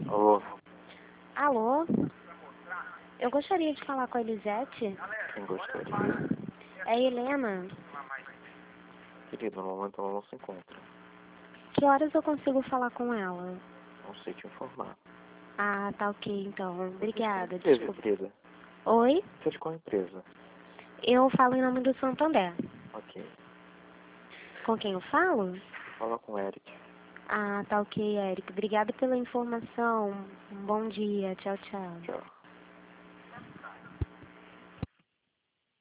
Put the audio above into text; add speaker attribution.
Speaker 1: Alô,
Speaker 2: Alô? Eu gostaria de falar com a Elisete.
Speaker 1: quem gostaria?
Speaker 2: É a Helena.
Speaker 1: Querido, no momento ela não se encontra.
Speaker 2: Que horas eu consigo falar com ela?
Speaker 1: Não sei te informar.
Speaker 2: Ah, tá ok, então. Obrigada,
Speaker 1: Você é de qual empresa,
Speaker 2: desculpa.
Speaker 1: querida?
Speaker 2: Oi?
Speaker 1: Você é de qual empresa?
Speaker 2: Eu falo em nome do Santander.
Speaker 1: Ok.
Speaker 2: Com quem eu falo?
Speaker 1: Fala com o Eric.
Speaker 2: Ah, tá ok, Eric. Obrigada pela informação. Um bom dia. Tchau, tchau.
Speaker 1: Tchau.